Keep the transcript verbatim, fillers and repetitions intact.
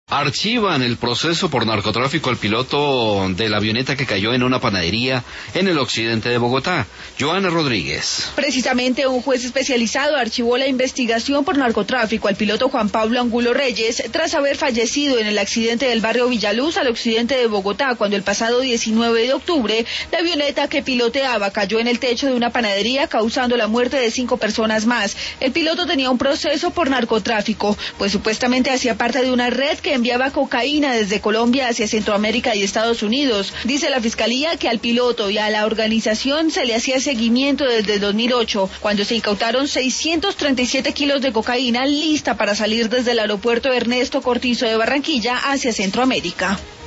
Archivan el proceso por narcotráfico al piloto de la avioneta que cayó en una panadería en el occidente de Bogotá. Joana Rodríguez. Precisamente un juez especializado archivó la investigación por narcotráfico al piloto Juan Pablo Angulo Reyes tras haber fallecido en el accidente del barrio Villaluz al occidente de Bogotá cuando el pasado diecinueve de octubre la avioneta que piloteaba cayó en el techo de una panadería causando la muerte de cinco personas más. El piloto tenía un proceso por narcotráfico, pues supuestamente hacía parte de una red que enviaba cocaína desde Colombia hacia Centroamérica y Estados Unidos. Dice la Fiscalía que al piloto y a la organización se le hacía seguimiento desde el dos mil ocho, cuando se incautaron seiscientos treinta y siete kilos de cocaína lista para salir desde el aeropuerto Ernesto Cortizo de Barranquilla hacia Centroamérica.